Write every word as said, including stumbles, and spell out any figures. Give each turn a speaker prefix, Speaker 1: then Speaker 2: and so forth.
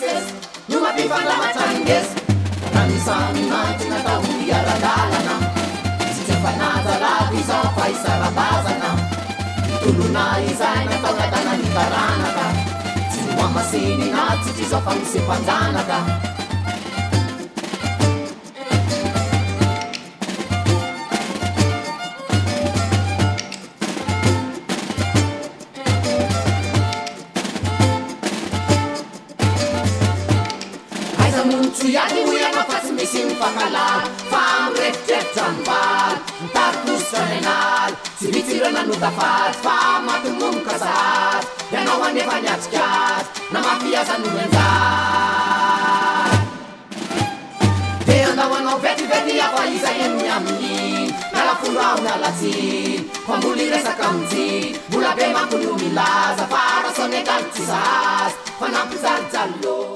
Speaker 1: ses numa pifandamatanges nanisami mantina tauyarandalana sitefanazalabiza faisarabazana tuluna izaina tagatana nitaranaka siwamasini natsitizofamusepanzanaka Yadi uyana fats missing fakala fam reftet jambal takus sanenal sivitirana nutafat fam atumum kasat yana wane fanyatkat na mafia sanuenza te anda wano veti veti ya faiza yenu yamni na la fura una latin kwambulire sakamzi bula bema kulumilaza fara sonegal tisas fanapizal jalo